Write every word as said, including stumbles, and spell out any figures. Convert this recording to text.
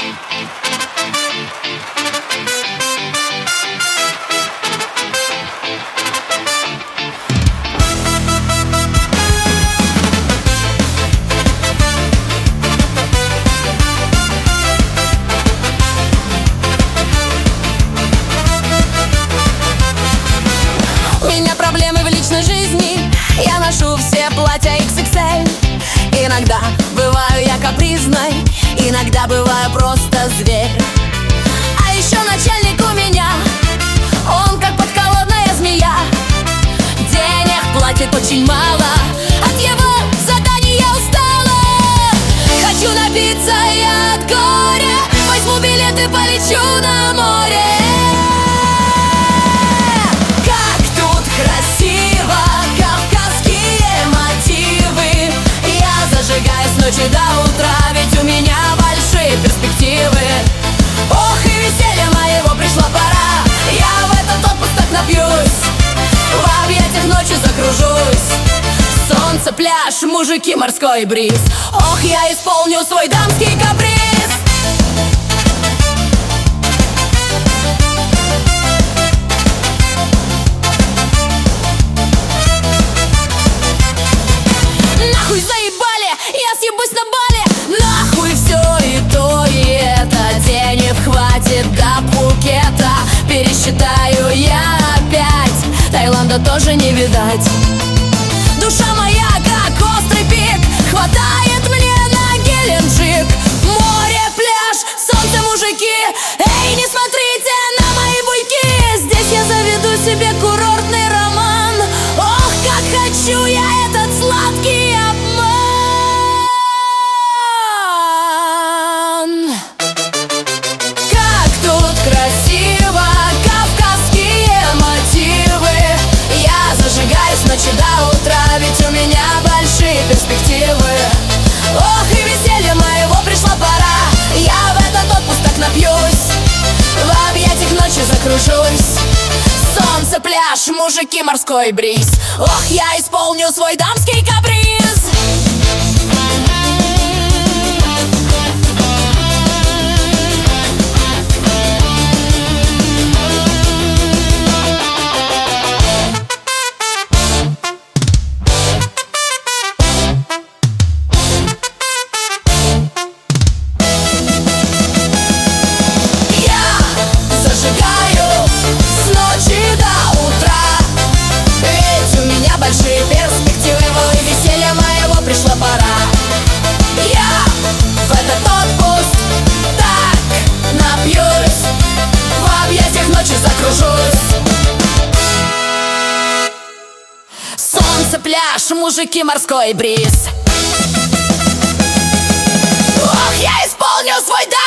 У меня проблемы в личной жизни, я ношу все платья икс икс эль. Иногда бываю я капризной, иногда бываю просто зверь. А еще начальник у меня, он как подколодная змея. Денег платит очень мало, от его заданий я устала. Хочу напиться я от горя, возьму билеты, полечу на море. С ночи до утра, ведь у меня большие перспективы. Ох, и веселья моего пришла пора, я в этот отпуск так напьюсь, в объятиях ночи закружусь. Солнце, пляж, мужики, морской бриз. Ох, я исполню свой дамский каприз. Нахуй заебали, я съебусь на Бали. Нахуй все и то, и это. Денег хватит до Пхукета. Пересчитаю я опять, Таиланда тоже не видать. Душа моя как острый пик, хватает мне на Геленджик. Море, пляж, солнце, мужики. Эй, не смотрите на мои буйки. Здесь я заведу себе курортный роман. Ох, как хочу я этот сладкий обман. Как тут красиво, кавказские мотивы. Я зажигаюсь с ночи до утра, ведь у меня большие перспективы. Ох, и веселья моего пришла пора, я в этот отпуск так напьюсь, в объятиях ночи закружусь. Солнце, пляж, мужики, морской бриз. Ох, я исполню свой дамский каприз. Большие перспективы, ой, веселья моего пришла пора. Я в этот отпуск так напьюсь, в объятиях ночи закружусь. Солнце, пляж, мужики, морской бриз. Ох, я исполню свой дар.